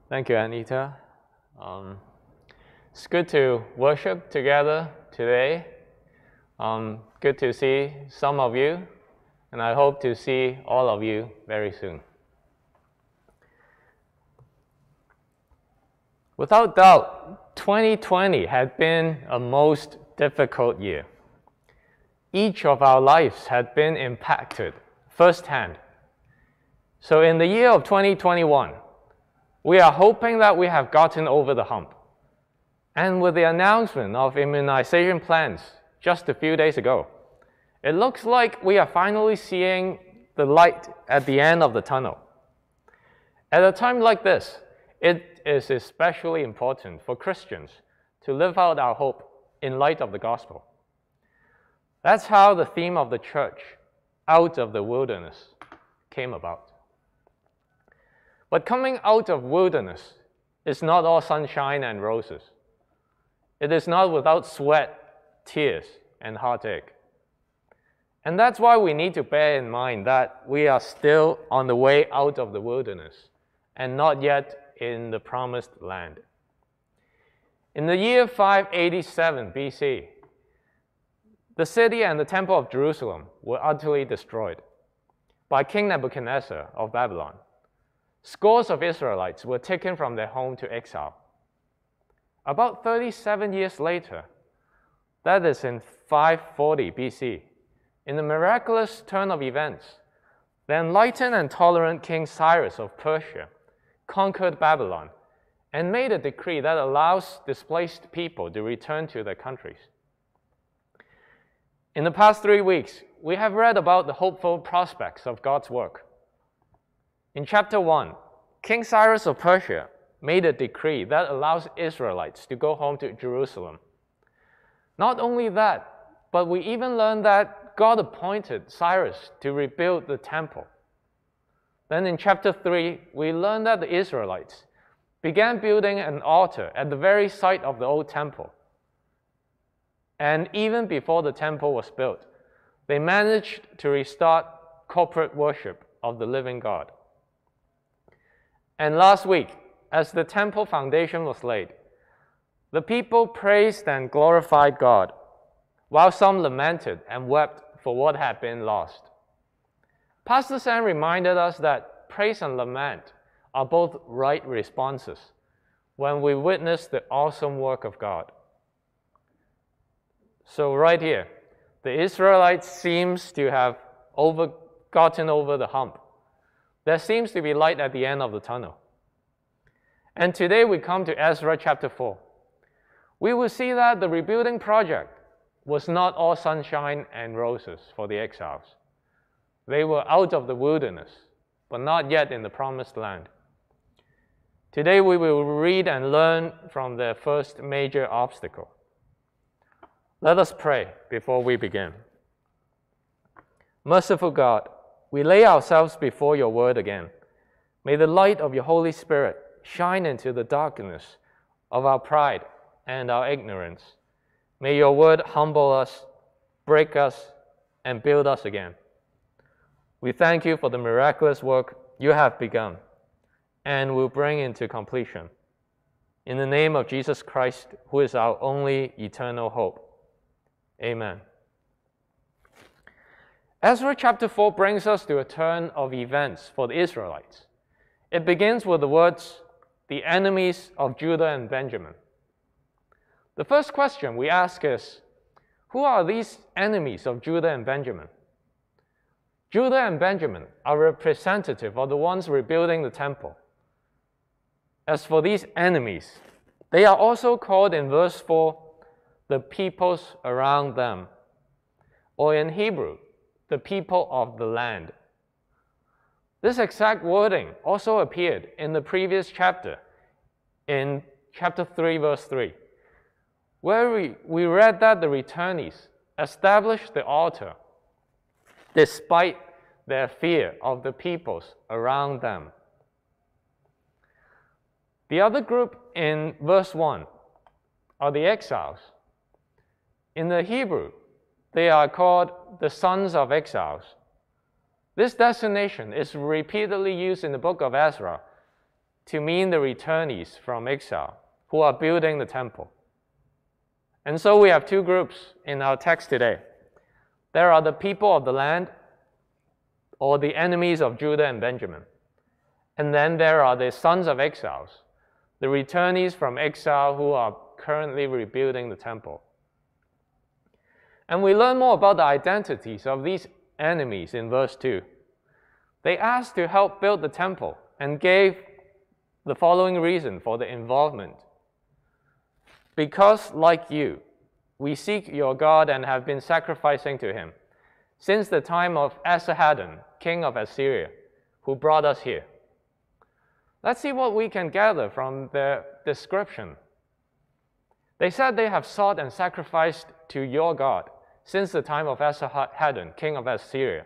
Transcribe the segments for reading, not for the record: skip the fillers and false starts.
Thank you, Anita. It's good to worship together today. Good to see some of you, and I hope to see all of you very soon. Without doubt, 2020 had been a most difficult year. Each of our lives had been impacted firsthand. So in the year of 2021, we are hoping that we have gotten over the hump. And with the announcement of immunization plans just a few days ago, it looks like we are finally seeing the light at the end of the tunnel. At a time like this, it is especially important for Christians to live out our hope in light of the gospel. That's how the theme of the church, Out of the Wilderness, came about. But coming out of wilderness is not all sunshine and roses. It is not without sweat, tears, and heartache. And that's why we need to bear in mind that we are still on the way out of the wilderness and not yet in the promised land. In the year 587 BC, the city and the temple of Jerusalem were utterly destroyed by King Nebuchadnezzar of Babylon. Scores of Israelites were taken from their home to exile. About 37 years later, that is in 540 BC, in a miraculous turn of events, the enlightened and tolerant King Cyrus of Persia conquered Babylon and made a decree that allows displaced people to return to their countries. In the past 3 weeks, we have read about the hopeful prospects of God's work. In chapter 1, King Cyrus of Persia made a decree that allows Israelites to go home to Jerusalem. Not only that, but we even learn that God appointed Cyrus to rebuild the temple. Then in chapter 3, we learn that the Israelites began building an altar at the very site of the old temple. And even before the temple was built, they managed to restart corporate worship of the living God. And last week, as the temple foundation was laid, the people praised and glorified God, while some lamented and wept for what had been lost. Pastor Sam reminded us that praise and lament are both right responses when we witness the awesome work of God. So right here, the Israelites seems to have gotten over the hump. There seems to be light at the end of the tunnel. And today we come to Ezra chapter 4. We will see that the rebuilding project was not all sunshine and roses for the exiles. They were out of the wilderness, but not yet in the promised land. Today we will read and learn from the first major obstacle. Let us pray before we begin. Merciful God, we lay ourselves before your word again. May the light of your Holy Spirit shine into the darkness of our pride and our ignorance. May your word humble us, break us, and build us again. We thank you for the miraculous work you have begun and will bring into completion. In the name of Jesus Christ, who is our only eternal hope. Amen. Ezra chapter 4 brings us to a turn of events for the Israelites. It begins with the words, the enemies of Judah and Benjamin. The first question we ask is, who are these enemies of Judah and Benjamin? Judah and Benjamin are representative of the ones rebuilding the temple. As for these enemies, they are also called in verse 4, the peoples around them, or in Hebrew, the people of the land. This exact wording also appeared in the previous chapter, in chapter 3, verse 3, where we read that the returnees established the altar despite their fear of the peoples around them. The other group in verse 1 are the exiles. In the Hebrew, they are called the sons of exiles. This designation is repeatedly used in the book of Ezra to mean the returnees from exile who are building the temple. And so we have two groups in our text today. There are the people of the land, or the enemies of Judah and Benjamin. And then there are the sons of exiles, the returnees from exile who are currently rebuilding the temple. And we learn more about the identities of these enemies in verse 2. They asked to help build the temple and gave the following reason for the involvement. Because, like you, we seek your God and have been sacrificing to him since the time of Esarhaddon, king of Assyria, who brought us here. Let's see what we can gather from their description. They said they have sought and sacrificed to your God since the time of Esarhaddon, king of Assyria.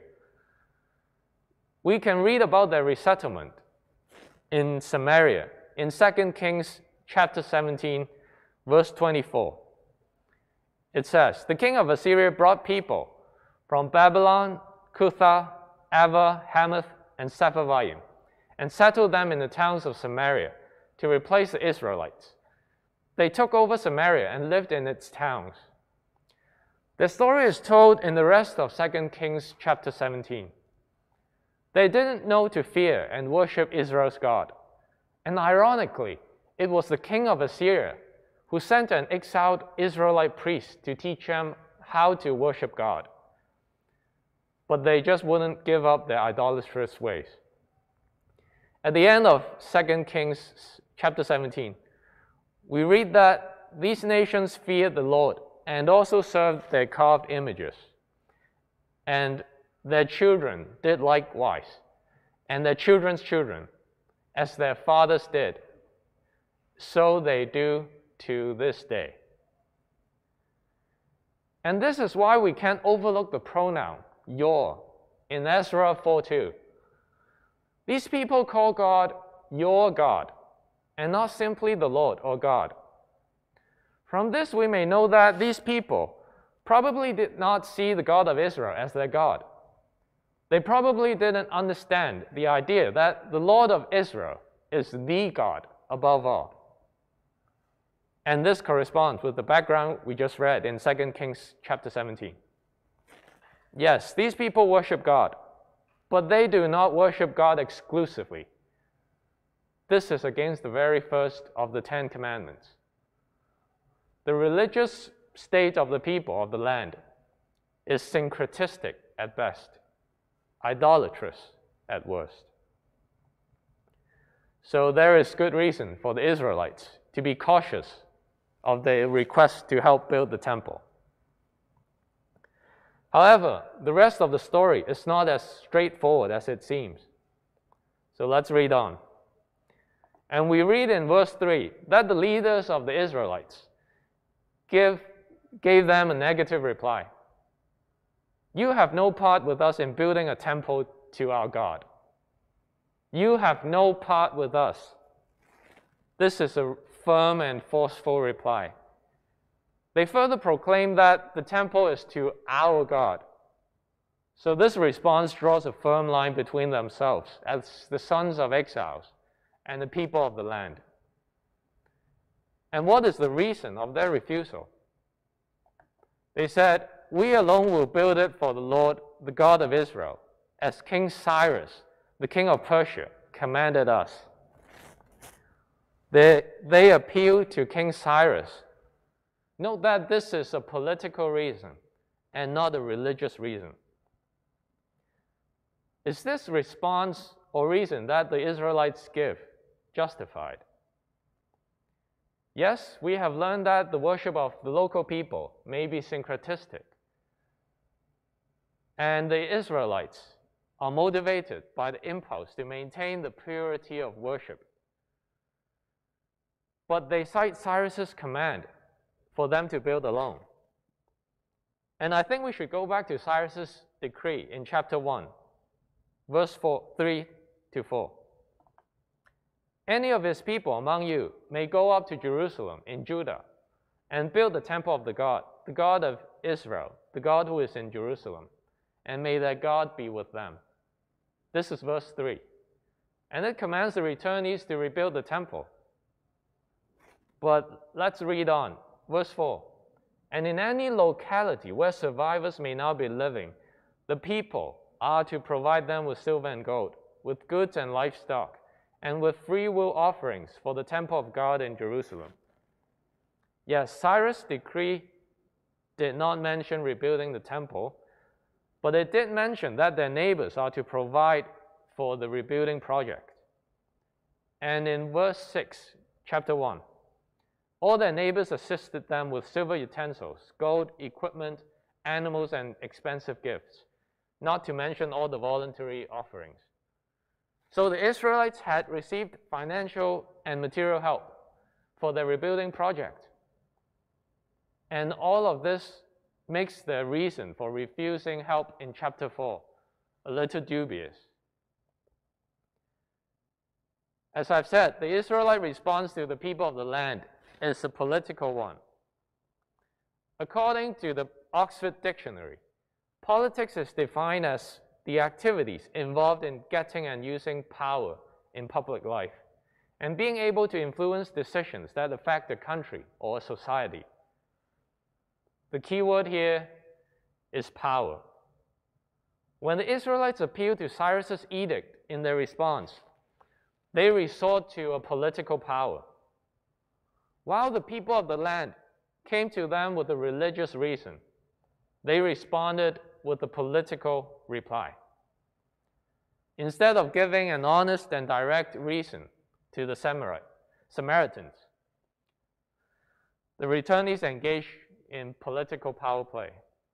We can read about their resettlement in Samaria in 2 Kings chapter 17, verse 24. It says, the king of Assyria brought people from Babylon, Cutha, Ava, Hamath, and Sepharvaim, and settled them in the towns of Samaria to replace the Israelites. They took over Samaria and lived in its towns. The story is told in the rest of 2 Kings chapter 17. They didn't know to fear and worship Israel's God. And ironically, it was the king of Assyria who sent an exiled Israelite priest to teach them how to worship God. But they just wouldn't give up their idolatrous ways. At the end of 2 Kings chapter 17, we read that these nations feared the Lord and also served their carved images. And their children did likewise, and their children's children, as their fathers did. So they do to this day. And this is why we can't overlook the pronoun your in Ezra 4:2. These people call God your God, and not simply the Lord or God. From this we may know that these people probably did not see the God of Israel as their God. They probably didn't understand the idea that the Lord of Israel is the God above all. And this corresponds with the background we just read in 2 Kings chapter 17. Yes, these people worship God, but they do not worship God exclusively. This is against the very first of the 10 Commandments. The religious state of the people of the land is syncretistic at best, idolatrous at worst. So there is good reason for the Israelites to be cautious of their request to help build the temple. However, the rest of the story is not as straightforward as it seems. So let's read on. And we read in verse 3 that the leaders of the Israelites gave them a negative reply. You have no part with us in building a temple to our God. You have no part with us. This is a firm and forceful reply. They further proclaim that the temple is to our God. So this response draws a firm line between themselves as the sons of exiles and the people of the land. And what is the reason of their refusal? They said, we alone will build it for the Lord, the God of Israel, as King Cyrus, the king of Persia, commanded us. They appeal to King Cyrus. Note that this is a political reason and not a religious reason. Is this response or reason that the Israelites give justified? Yes, we have learned that the worship of the local people may be syncretistic. And the Israelites are motivated by the impulse to maintain the purity of worship. But they cite Cyrus's command for them to build alone. And I think we should go back to Cyrus's decree in chapter 1, verse 3 to 4. Any of his people among you may go up to Jerusalem in Judah and build the temple of the God of Israel, the God who is in Jerusalem, and may their God be with them. This is verse 3. and it commands the returnees to rebuild the temple. But let's read on. Verse 4. And in any locality where survivors may now be living, the people are to provide them with silver and gold, with goods and livestock, and with free will offerings for the temple of God in Jerusalem. Yes, Cyrus' decree did not mention rebuilding the temple, but it did mention that their neighbors are to provide for the rebuilding project. And in verse 6, chapter 1, all their neighbors assisted them with silver utensils, gold, equipment, animals, and expensive gifts, not to mention all the voluntary offerings. So the Israelites had received financial and material help for their rebuilding project. And all of this makes the reason for refusing help in chapter 4 a little dubious. As I've said, the Israelite response to the people of the land is a political one. According to the Oxford Dictionary, politics is defined as the activities involved in getting and using power in public life and being able to influence decisions that affect the country or a society. The key word here is power. When the Israelites appealed to Cyrus' edict in their response, they resort to a political power, while the people of the land came to them with a religious reason. They responded with a political reply. Instead of giving an honest and direct reason to the Samaritans, the returnees engaged in political power play.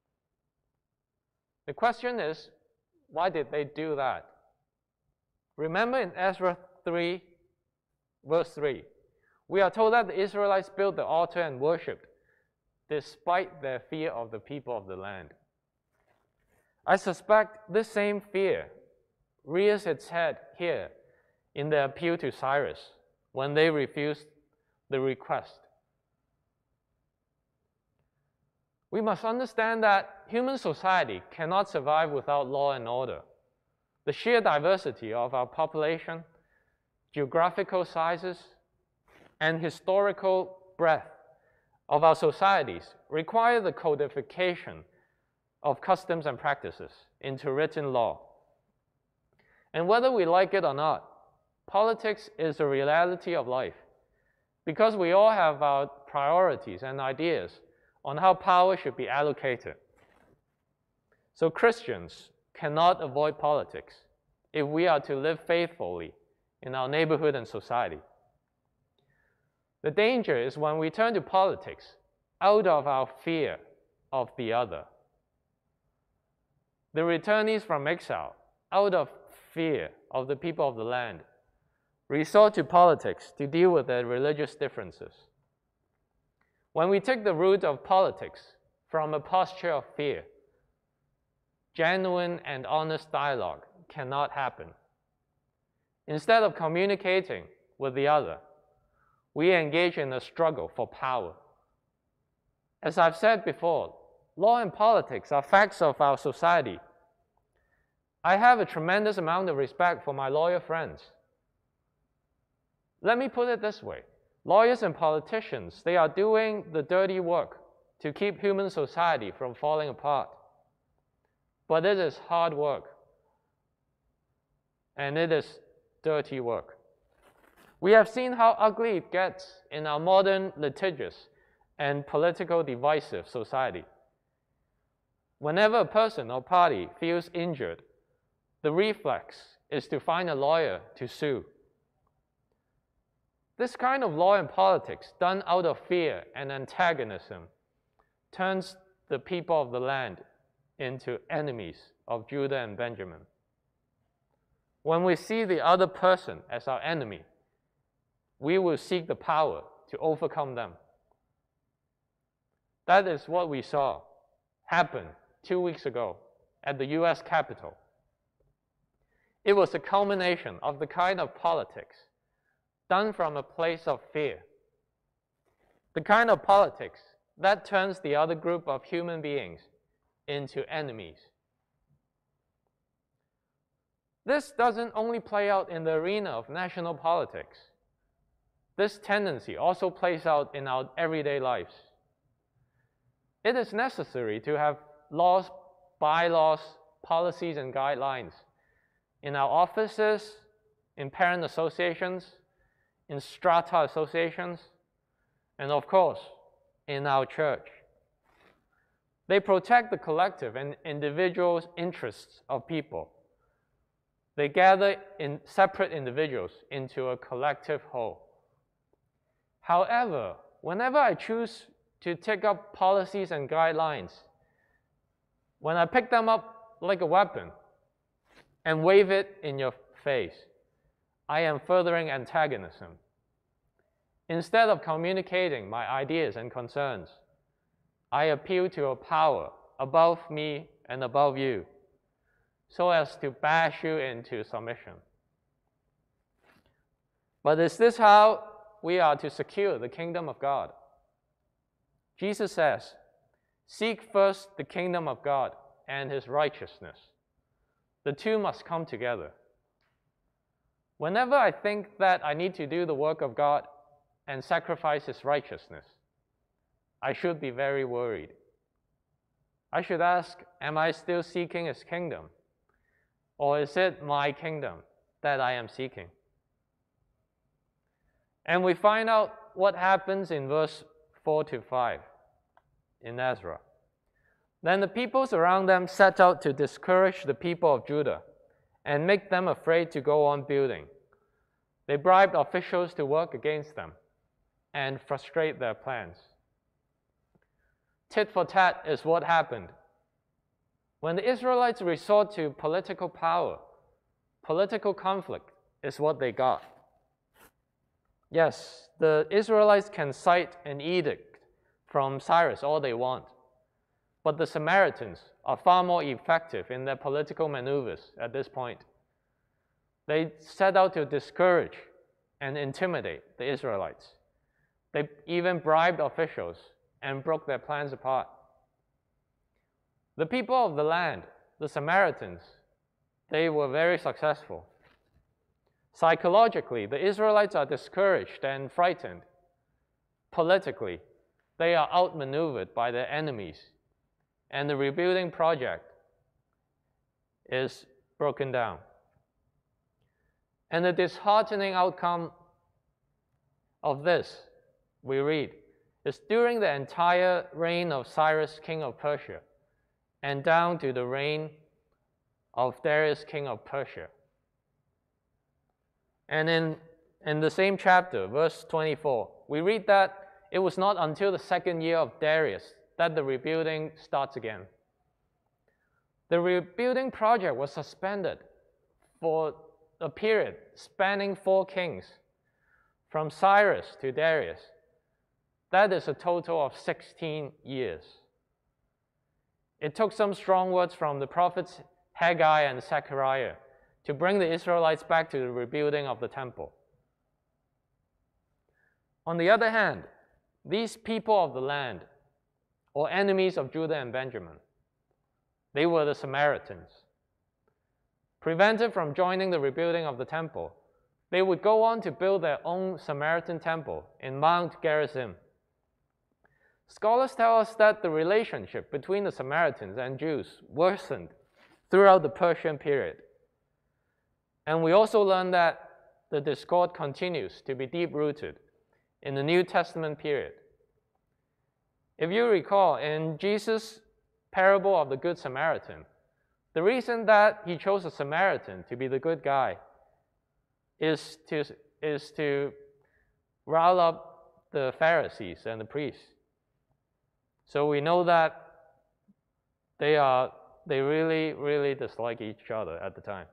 The question is, why did they do that? Remember in Ezra 3, verse 3, we are told that the Israelites built the altar and worshipped despite their fear of the people of the land. I suspect this same fear rears its head here in the appeal to Cyrus when they refused the request. We must understand that human society cannot survive without law and order. The sheer diversity of our population, geographical sizes, and historical breadth of our societies require the codification of customs and practices into written law. And whether we like it or not, politics is a reality of life because we all have our priorities and ideas on how power should be allocated. So Christians cannot avoid politics if we are to live faithfully in our neighborhood and society. The danger is when we turn to politics out of our fear of the other. The returnees from exile, out of fear of the people of the land, resort to politics to deal with their religious differences. When we take the root of politics from a posture of fear, genuine and honest dialogue cannot happen. Instead of communicating with the other, we engage in a struggle for power. As I've said before, law and politics are facts of our society. I have a tremendous amount of respect for my lawyer friends. Let me put it this way. Lawyers and politicians, they are doing the dirty work to keep human society from falling apart. But it is hard work, and it is dirty work. We have seen how ugly it gets in our modern litigious and political divisive society. Whenever a person or party feels injured, the reflex is to find a lawyer to sue. This kind of law and politics done out of fear and antagonism turns the people of the land into enemies of Judah and Benjamin. When we see the other person as our enemy, we will seek the power to overcome them. That is what we saw happen 2 weeks ago at the US Capitol. It was a culmination of the kind of politics done from a place of fear. The kind of politics that turns the other group of human beings into enemies. This doesn't only play out in the arena of national politics. This tendency also plays out in our everyday lives. It is necessary to have laws, bylaws, policies, and guidelines in our offices, in parent associations, in strata associations, and of course, in our church. They protect the collective and individual interests of people. They gather in separate individuals into a collective whole. However, whenever I choose to take up policies and guidelines, when I pick them up like a weapon and wave it in your face, I am furthering antagonism. Instead of communicating my ideas and concerns, I appeal to a power above me and above you, so as to bash you into submission. But is this how we are to secure the kingdom of God? Jesus says, "Seek first the kingdom of God and his righteousness." The two must come together. Whenever I think that I need to do the work of God and sacrifice his righteousness, I should be very worried. I should ask, am I still seeking his kingdom? Or is it my kingdom that I am seeking? And we find out what happens in verse 4 to 5 in Ezra. Then the peoples around them set out to discourage the people of Judah and make them afraid to go on building. They bribed officials to work against them and frustrate their plans. Tit for tat is what happened. When the Israelites resort to political power, political conflict is what they got. Yes, the Israelites can cite an edict from Cyrus all they want, but the Samaritans are far more effective in their political maneuvers at this point. They set out to discourage and intimidate the Israelites. They even bribed officials and broke their plans apart. The people of the land, the Samaritans, they were very successful. Psychologically, the Israelites are discouraged and frightened. Politically, they are outmaneuvered by their enemies, and the rebuilding project is broken down. And the disheartening outcome of this, we read, is during the entire reign of Cyrus, king of Persia, and down to the reign of Darius, king of Persia. And in the same chapter, verse 24, we read that it was not until the second year of Darius that the rebuilding starts again. The rebuilding project was suspended for a period spanning 4 kings, from Cyrus to Darius. That is a total of 16 years. It took some strong words from the prophets Haggai and Zechariah to bring the Israelites back to the rebuilding of the temple. On the other hand, these people of the land, or enemies of Judah and Benjamin, they were the Samaritans. Prevented from joining the rebuilding of the temple, they would go on to build their own Samaritan temple in Mount Gerizim. Scholars tell us that the relationship between the Samaritans and Jews worsened throughout the Persian period. And we also learn that the discord continues to be deep-rooted in the New Testament period. If you recall, in Jesus' parable of the Good Samaritan, the reason that he chose a Samaritan to be the good guy is to rile up the Pharisees and the priests. So we know that they really, really dislike each other at the time.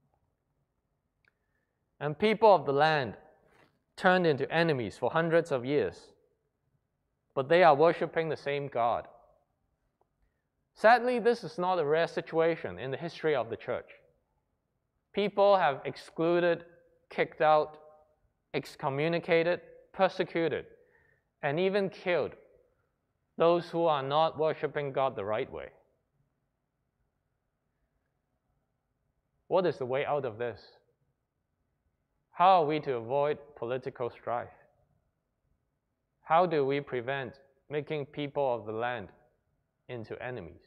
And people of the land turned into enemies for hundreds of years, but they are worshiping the same God. Sadly, this is not a rare situation in the history of the church. People have excluded, kicked out, excommunicated, persecuted, and even killed those who are not worshiping God the right way. What is the way out of this? How are we to avoid political strife? How do we prevent making people of the land into enemies?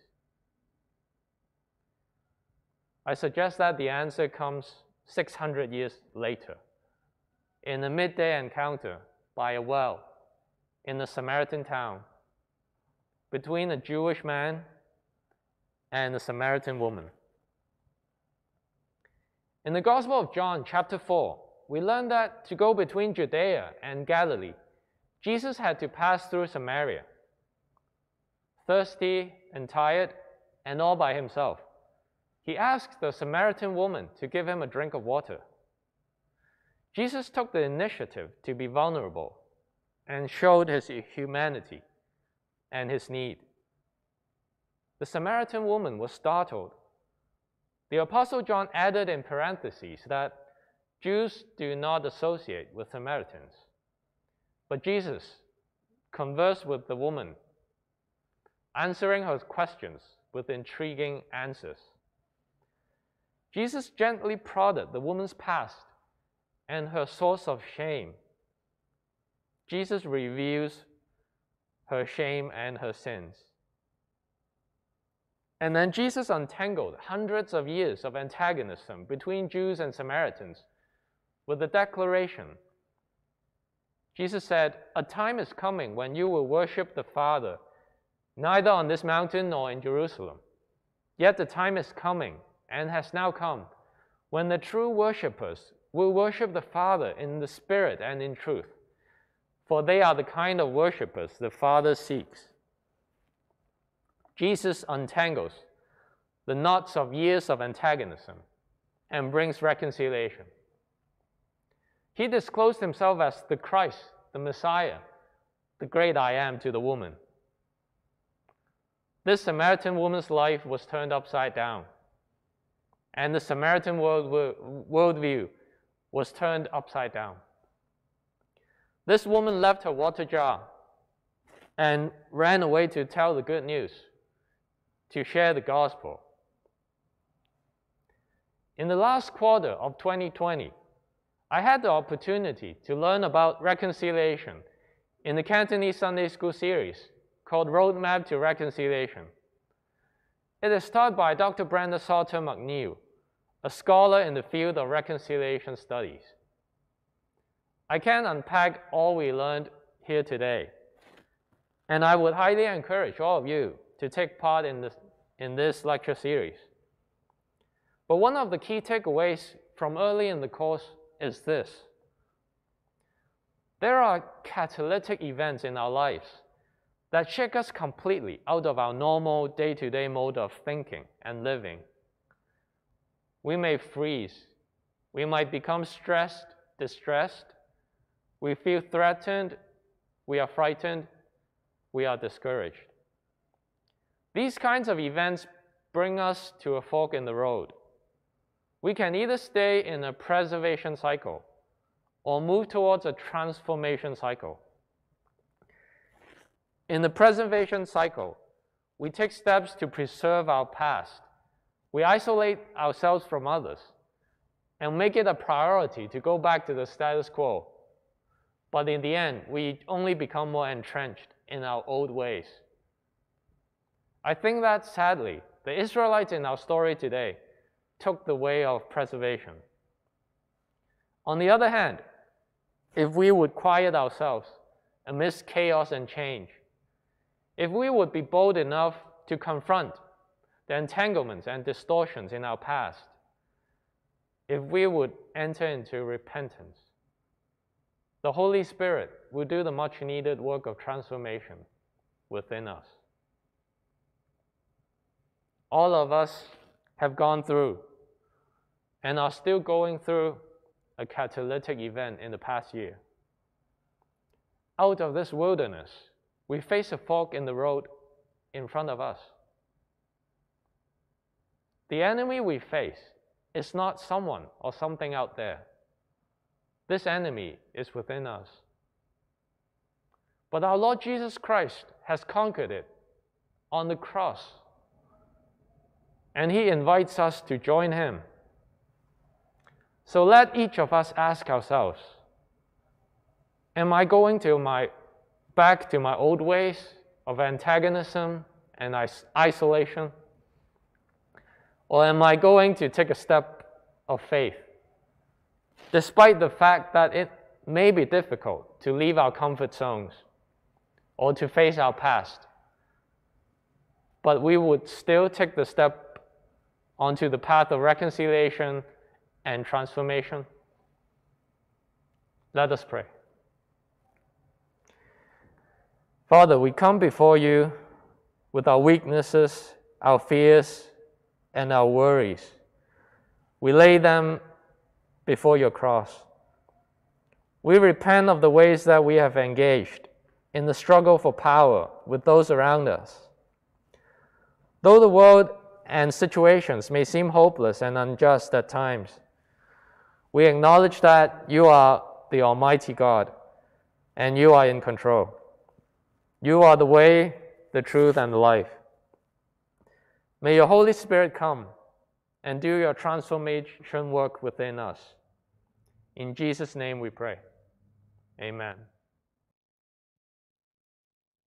I suggest that the answer comes 600 years later, in a midday encounter by a well in a Samaritan town between a Jewish man and a Samaritan woman. In the Gospel of John, chapter 4, we learn that to go between Judea and Galilee, Jesus had to pass through Samaria. Thirsty and tired, and all by himself, he asked the Samaritan woman to give him a drink of water. Jesus took the initiative to be vulnerable and showed his humanity and his need. The Samaritan woman was startled. The Apostle John added in parentheses that Jews do not associate with Samaritans. But Jesus conversed with the woman, answering her questions with intriguing answers. Jesus gently prodded the woman's past and her source of shame. Jesus reveals her shame and her sins. And then Jesus untangled hundreds of years of antagonism between Jews and Samaritans with a declaration. Jesus said, "A time is coming when you will worship the Father, neither on this mountain nor in Jerusalem. Yet the time is coming, and has now come, when the true worshippers will worship the Father in the Spirit and in truth, for they are the kind of worshippers the Father seeks." Jesus untangles the knots of years of antagonism and brings reconciliation. He disclosed himself as the Christ, the Messiah, the great I Am to the woman. This Samaritan woman's life was turned upside down, and the Samaritan worldview was turned upside down. This woman left her water jar and ran away to tell the good news, to share the gospel. In the last quarter of 2020, I had the opportunity to learn about reconciliation in the Cantonese Sunday School series called Roadmap to Reconciliation. It is taught by Dr. Brenda Salter McNeil, a scholar in the field of reconciliation studies. I can't unpack all we learned here today, and I would highly encourage all of you to take part in this lecture series. But one of the key takeaways from early in the course is this. There are catalytic events in our lives that shake us completely out of our normal day-to-day mode of thinking and living. We may freeze. We might become stressed, distressed. We feel threatened. We are frightened. We are discouraged. These kinds of events bring us to a fork in the road. We can either stay in a preservation cycle or move towards a transformation cycle. In the preservation cycle, we take steps to preserve our past. We isolate ourselves from others and make it a priority to go back to the status quo. But in the end, we only become more entrenched in our old ways. I think that sadly, the Israelites in our story today took the way of preservation. On the other hand, if we would quiet ourselves amidst chaos and change, if we would be bold enough to confront the entanglements and distortions in our past, if we would enter into repentance, the Holy Spirit will do the much needed work of transformation within us. All of us have gone through and are still going through a catalytic event in the past year. Out of this wilderness, we face a fork in the road in front of us. The enemy we face is not someone or something out there. This enemy is within us. But our Lord Jesus Christ has conquered it on the cross, and He invites us to join Him So let each of us ask ourselves, am I going back to my old ways of antagonism and isolation? Or am I going to take a step of faith, despite the fact that it may be difficult to leave our comfort zones or to face our past, but we would still take the step onto the path of reconciliation and transformation? Let us pray. Father, we come before you with our weaknesses, our fears, and our worries. We lay them before your cross. We repent of the ways that we have engaged in the struggle for power with those around us. Though the world and situations may seem hopeless and unjust at times, we acknowledge that you are the Almighty God and you are in control. You are the way, the truth, and the life. May your Holy Spirit come and do your transformation work within us. In Jesus' name we pray. Amen.